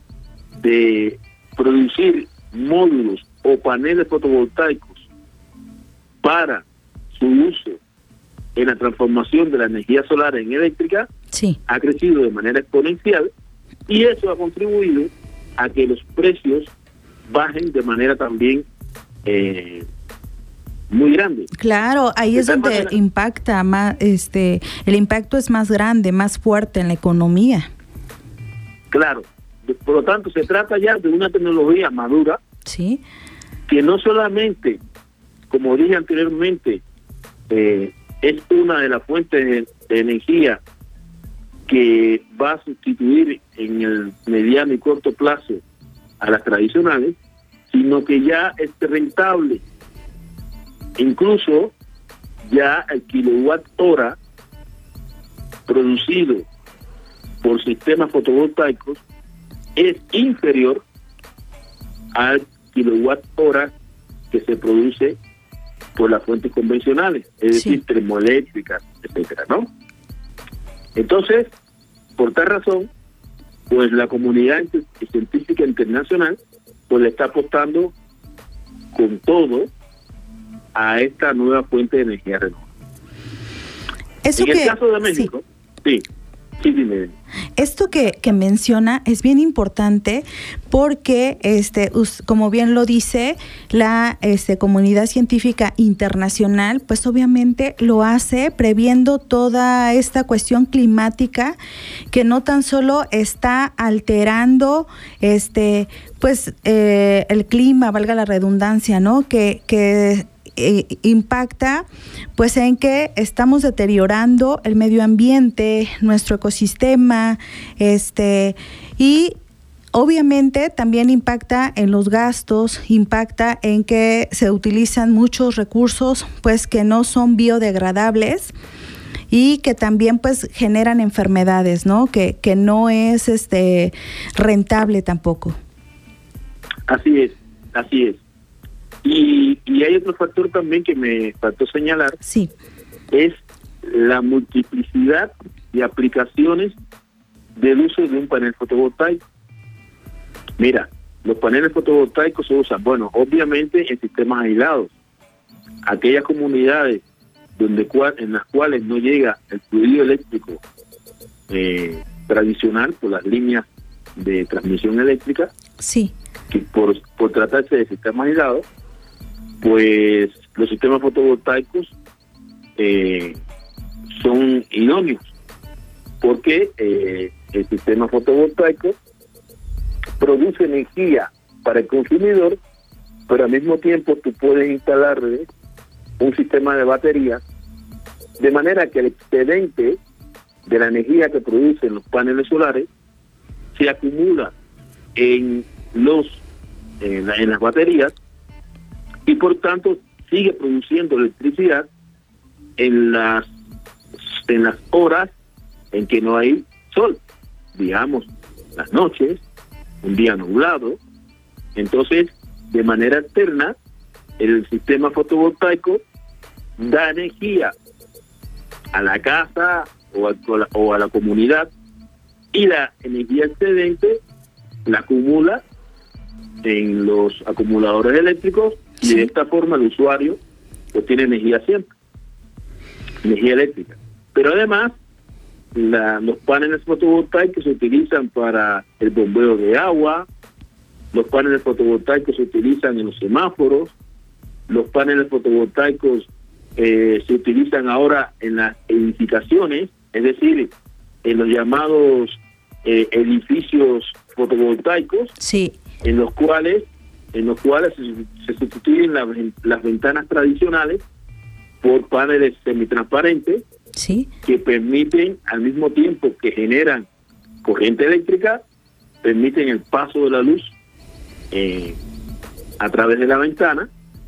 de producir módulos o paneles fotovoltaicos para su uso en la transformación de la energía solar en eléctrica, sí, ha crecido de manera exponencial, y eso ha contribuido a que los precios bajen de manera también eh, muy grande. Claro, ahí es donde manera, impacta más, este, el impacto es más grande, más fuerte en la economía. Claro, por lo tanto se trata ya de una tecnología madura, sí, que no solamente, como dije anteriormente, eh, es una de las fuentes de, de energía que va a sustituir en el mediano y corto plazo a las tradicionales, sino que ya es rentable. Incluso ya el kilowatt hora producido por sistemas fotovoltaicos es inferior al kilowatt hora que se produce por las fuentes convencionales, es decir, sí, termoeléctricas, etcétera, ¿no? Entonces, por tal razón, pues la comunidad científica internacional pues le está apostando con todo a esta nueva fuente de energía renovable. Eso en que, el caso de México, sí, sí, sí dime. Esto que, que menciona es bien importante porque, este, us, como bien lo dice, la este, comunidad científica internacional, pues obviamente lo hace previendo toda esta cuestión climática que no tan solo está alterando, este, pues eh, el clima, valga la redundancia, ¿no? Que, que Eh, impacta pues en que estamos deteriorando el medio ambiente, nuestro ecosistema, este y obviamente también impacta en los gastos, impacta en que se utilizan muchos recursos pues que no son biodegradables y que también pues generan enfermedades, ¿no? Que, que no es este rentable tampoco. Así es, así es. Y, y hay otro factor también que me faltó señalar, sí, es la multiplicidad de aplicaciones del uso de un panel fotovoltaico. Mira, los paneles fotovoltaicos se usan, bueno, obviamente en sistemas aislados. Aquellas comunidades donde cual, en las cuales no llega el fluido eléctrico eh, tradicional por las líneas de transmisión eléctrica, sí, que por, por tratarse de sistemas aislados, pues los sistemas fotovoltaicos eh, son idóneos, porque eh, el sistema fotovoltaico produce energía para el consumidor, pero al mismo tiempo tú puedes instalarle un sistema de baterías De manera que el excedente de la energía que producen los paneles solares se acumula en los en, la, en las baterías y por tanto sigue produciendo electricidad en las en las horas en que no hay sol, digamos las noches, un día nublado. Entonces, de manera externa, el sistema fotovoltaico da energía a la casa o a, o a la comunidad y la energía excedente la acumula en los acumuladores eléctricos y sí. de esta forma el usuario pues tiene energía siempre, energía eléctrica. Pero además la, los paneles fotovoltaicos se utilizan para el bombeo de agua, los paneles fotovoltaicos se utilizan en los semáforos, los paneles fotovoltaicos eh, se utilizan ahora en las edificaciones, es decir, en los llamados eh, edificios fotovoltaicos, sí. en los cuales en los cuales se, se sustituyen la, las ventanas tradicionales por paneles semitransparentes, sí. que permiten al mismo tiempo que generan corriente eléctrica, permiten el paso de la luz eh, a través de la ventana.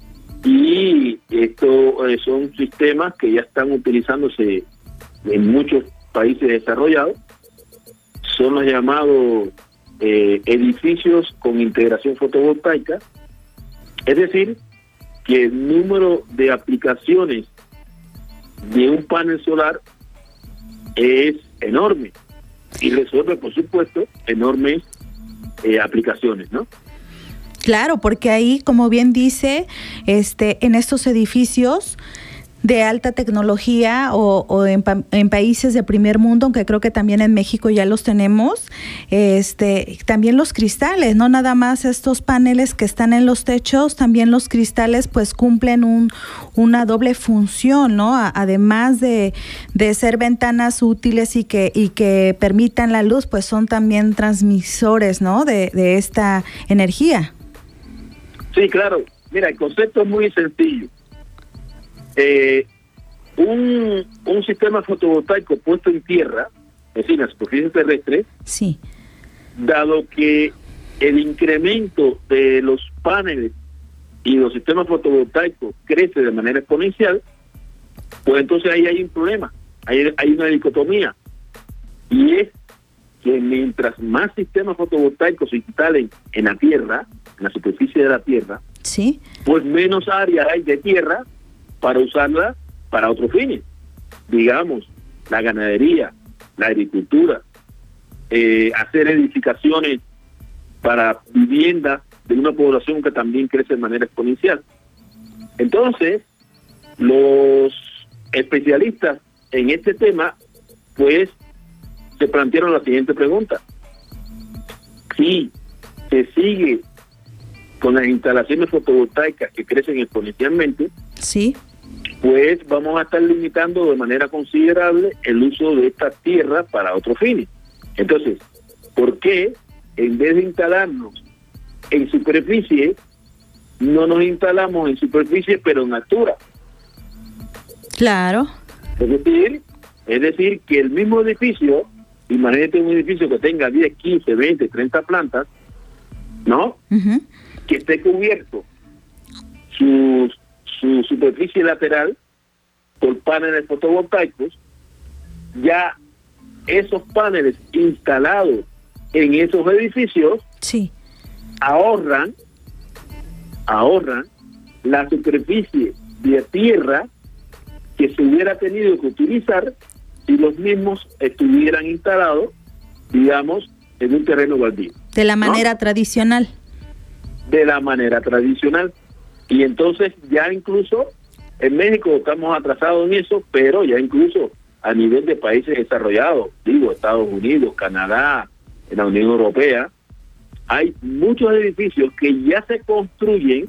Y esto eh, son sistemas que ya están utilizándose en muchos países desarrollados. Son los llamados eh, edificios con integración fotovoltaica. Es decir, que el número de aplicaciones de un panel solar es enorme y resuelve, por supuesto, enormes eh, aplicaciones, ¿no? Claro, porque ahí, como bien dice, este, en estos edificios de alta tecnología o, o en, pa- en países de primer mundo, aunque creo que también en México ya los tenemos, este, también los cristales, no nada más estos paneles que están en los techos, también los cristales pues cumplen un, una doble función, ¿no? A, además de, de ser ventanas útiles y que, y que permitan la luz, pues son también transmisores, ¿no? De, de esta energía. Sí, claro. Mira, el concepto es muy sencillo. Eh, un, un sistema fotovoltaico puesto en tierra, es decir, en la superficie terrestre, sí. dado que el incremento de los paneles y los sistemas fotovoltaicos crece de manera exponencial, pues entonces ahí hay un problema, hay, hay una dicotomía, y es que mientras más sistemas fotovoltaicos se instalen en la tierra, en la superficie de la tierra, sí. pues menos área hay de tierra para usarla para otros fines, digamos, la ganadería, la agricultura, eh, hacer edificaciones para viviendas de una población que también crece de manera exponencial. Entonces, los especialistas en este tema, pues, se plantearon la siguiente pregunta: si se sigue con las instalaciones fotovoltaicas que crecen exponencialmente, sí, pues vamos a estar limitando de manera considerable el uso de esta tierra para otros fines. Entonces, ¿por qué en vez de instalarnos en superficie, no nos instalamos en superficie pero en altura? Claro. Es decir, es decir que el mismo edificio, imagínate un edificio que tenga diez, quince, veinte, treinta plantas, ¿no? Uh-huh. Que esté cubierto su, su superficie lateral por paneles fotovoltaicos, ya esos paneles instalados en esos edificios sí. ahorran, ahorran la superficie de tierra que se hubiera tenido que utilizar si los mismos estuvieran instalados, digamos, en un terreno baldío. De la manera ¿no? tradicional. De la manera tradicional. Y entonces ya incluso en México estamos atrasados en eso, pero ya incluso a nivel de países desarrollados, digo, Estados Unidos, Canadá, en la Unión Europea, hay muchos edificios que ya se construyen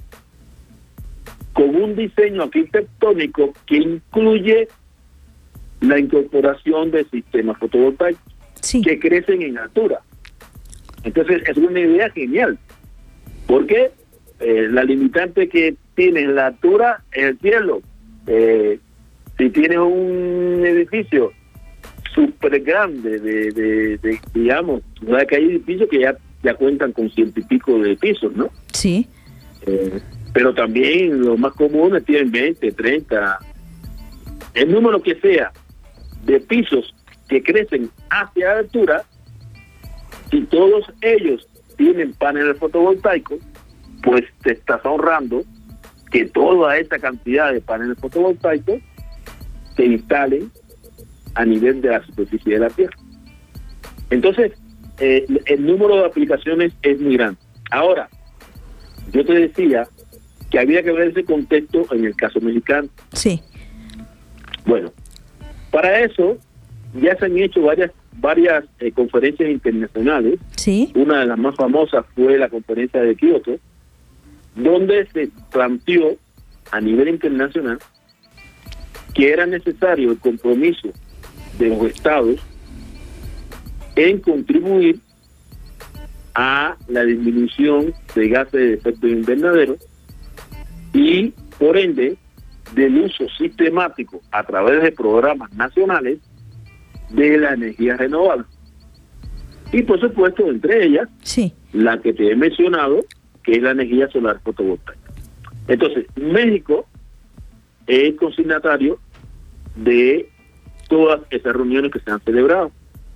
con un diseño arquitectónico que incluye la incorporación de sistemas fotovoltaicos sí. que crecen en altura. Entonces es una idea genial, porque eh, la limitante que tiene la altura es el cielo. Eh, Si tienes un edificio súper grande, de, de, de, digamos, ¿sabes que hay edificios que ya, ya cuentan con ciento y pico de pisos, ¿no? Sí. Eh, pero también los más comunes tienen veinte, treinta, el número que sea de pisos que crecen hacia altura. Si todos ellos tienen paneles fotovoltaicos, pues te estás ahorrando que toda esta cantidad de paneles fotovoltaicos se instalen a nivel de la superficie de la Tierra. Entonces, eh, el número de aplicaciones es muy grande. Ahora, yo te decía que había que ver ese contexto en el caso mexicano. Sí. Bueno, para eso ya se han hecho varias varias eh, conferencias internacionales. Sí. Una de las más famosas fue la conferencia de Kioto, donde se planteó a nivel internacional que era necesario el compromiso de los estados en contribuir a la disminución de gases de efecto invernadero y, por ende, del uso sistemático a través de programas nacionales de la energía renovable. Y, por supuesto, entre ellas, sí, la que te he mencionado, que es la energía solar fotovoltaica. Entonces, México es consignatario de todas esas reuniones que se han celebrado.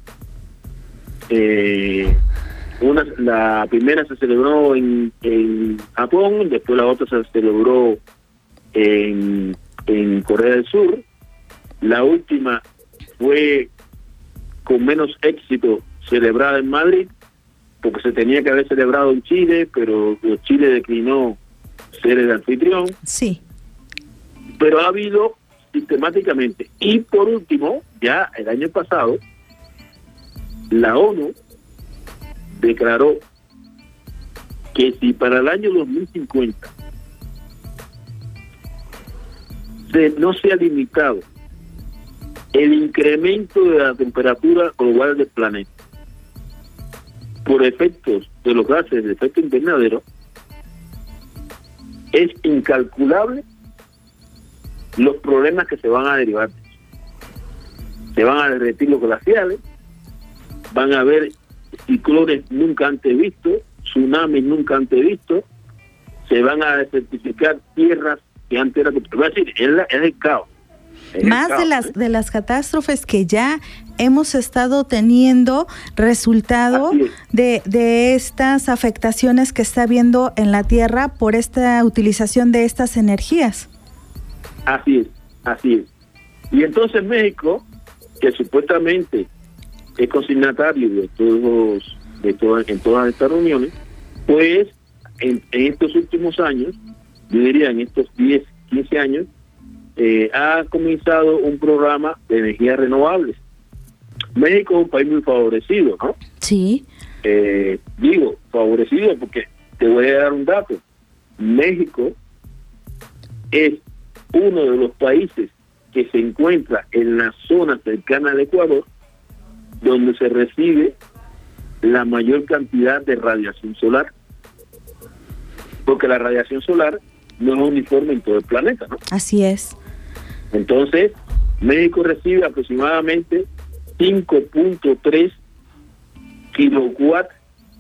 Eh, una, la primera se celebró en, en Japón, después la otra se celebró en, en Corea del Sur, la última fue con menos éxito celebrada en Madrid, porque se tenía que haber celebrado en Chile, pero Chile declinó ser el anfitrión. Sí. Pero ha habido sistemáticamente. Y por último, ya el año pasado, la ONU declaró que si para el año dos mil cincuenta se, no se ha limitado el incremento de la temperatura global del planeta por efectos de los gases de efecto invernadero, es incalculable los problemas que se van a derivar. Se van a derretir los glaciares, van a haber ciclones nunca antes vistos, tsunamis nunca antes vistos, se van a desertificar tierras que antes eran... Voy a decir, es, la, es el caos. Es Más el caos, de las ¿eh? de las catástrofes que ya hemos estado teniendo resultado de, de estas afectaciones que está habiendo en la Tierra por esta utilización de estas energías. Así es, así es. Y entonces México, que supuestamente es consignatario de todos, de todas, en todas estas reuniones, pues en, en estos últimos años, yo diría en estos diez, quince años, eh, ha comenzado un programa de energías renovables. México es un país muy favorecido, ¿no? Sí. Eh, digo, favorecido porque te voy a dar un dato. México es uno de los países que se encuentra en la zona cercana al Ecuador donde se recibe la mayor cantidad de radiación solar, porque la radiación solar no es uniforme en todo el planeta, ¿no? Así es. Entonces, México recibe aproximadamente cinco punto tres kilowatts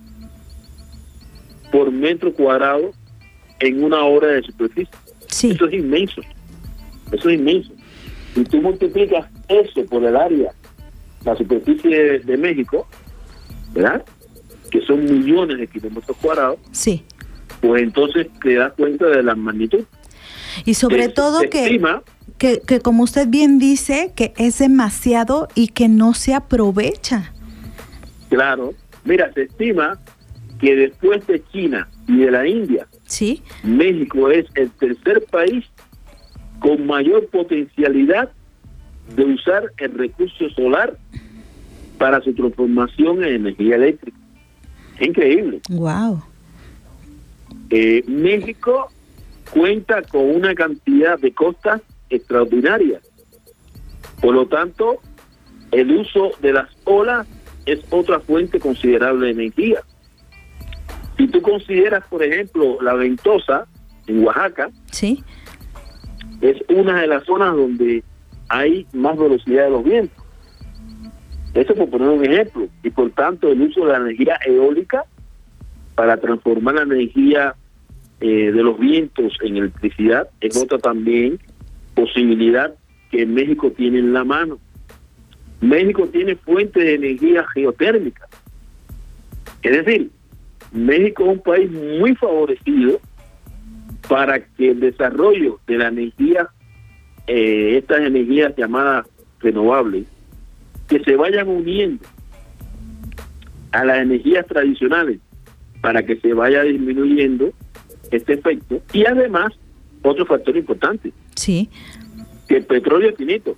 por metro cuadrado en una hora de superficie. Sí. Eso es inmenso. Eso es inmenso. Si tú multiplicas eso por el área, la superficie de, de México, ¿verdad? Que son millones de kilómetros cuadrados. Sí. Pues entonces te das cuenta de la magnitud. Y sobre Eso todo se que, estima, que, que como usted bien dice, que es demasiado y que no se aprovecha. Claro. Mira, se estima que después de China y de la India, sí, México es el tercer país con mayor potencialidad de usar el recurso solar para su transformación en energía eléctrica. Es increíble. Wow. Eh, México cuenta con una cantidad de costas extraordinarias. Por lo tanto, el uso de las olas es otra fuente considerable de energía. Si tú consideras, por ejemplo, la Ventosa en Oaxaca, sí, es una de las zonas donde hay más velocidad de los vientos. Eso por poner un ejemplo. Y por tanto el uso de la energía eólica para transformar la energía eh, de los vientos en electricidad es otra también posibilidad que México tiene en la mano. México tiene fuentes de energía geotérmica. Es decir, México es un país muy favorecido para que el desarrollo de la energía, eh, estas energías llamadas renovables, que se vayan uniendo a las energías tradicionales para que se vaya disminuyendo este efecto. Y además, otro factor importante, sí, que el petróleo es finito,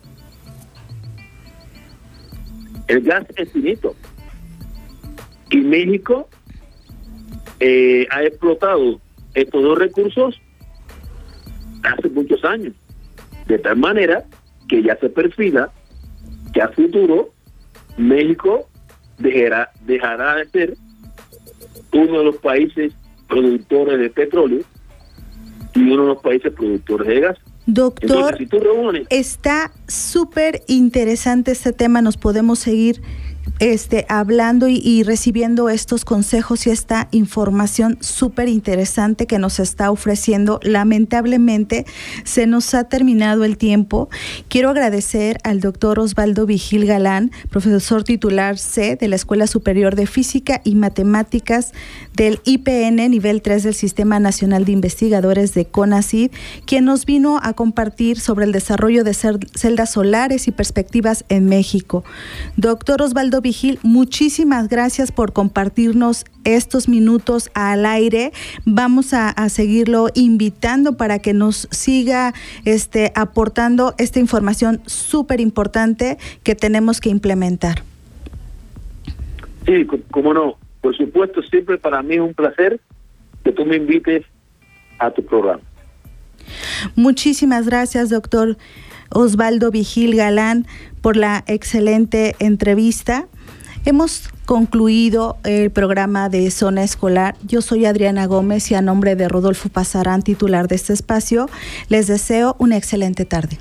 el gas es finito, y México eh, ha explotado estos dos recursos hace muchos años, de tal manera que ya se perfila que a futuro México dejará, dejará de ser uno de los países productores de petróleo y uno de los países productores de gas. Doctor, entonces, si tú reúnes, está súper interesante este tema, nos podemos seguir este hablando y, y recibiendo estos consejos y esta información súper interesante que nos está ofreciendo. Lamentablemente se nos ha terminado el tiempo. Quiero agradecer al doctor Osvaldo Vigil Galán, profesor titular C de la Escuela Superior de Física y Matemáticas del I P N nivel tres del Sistema Nacional de Investigadores de CONACYT, quien nos vino a compartir sobre el desarrollo de celdas solares y perspectivas en México. Doctor Osvaldo Vigil, muchísimas gracias por compartirnos estos minutos al aire. Vamos a, a seguirlo invitando para que nos siga este, aportando esta información súper importante que tenemos que implementar. Sí, cómo no. Por supuesto, siempre para mí es un placer que tú me invites a tu programa. Muchísimas gracias, doctor Osvaldo Vigil Galán, por la excelente entrevista. Hemos concluido el programa de Zona Escolar. Yo soy Adriana Gómez y a nombre de Rodolfo Pazarán, titular de este espacio, les deseo una excelente tarde.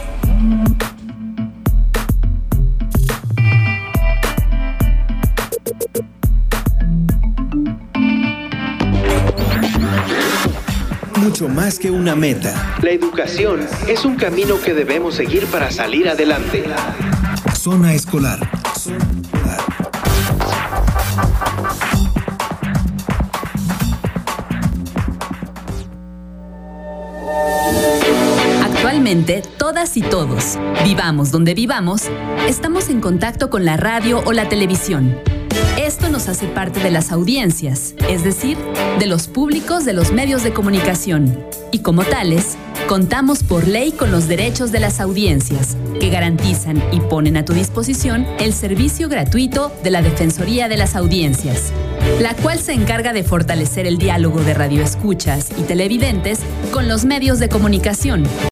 Mucho más que una meta. La educación es un camino que debemos seguir para salir adelante. Zona Escolar. Zona Escolar. Actualmente, todas y todos, vivamos donde vivamos, estamos en contacto con la radio o la televisión. Esto nos hace parte de las audiencias, es decir, de los públicos de los medios de comunicación. Y como tales, contamos por ley con los derechos de las audiencias, que garantizan y ponen a tu disposición el servicio gratuito de la Defensoría de las Audiencias, la cual se encarga de fortalecer el diálogo de radioescuchas y televidentes con los medios de comunicación.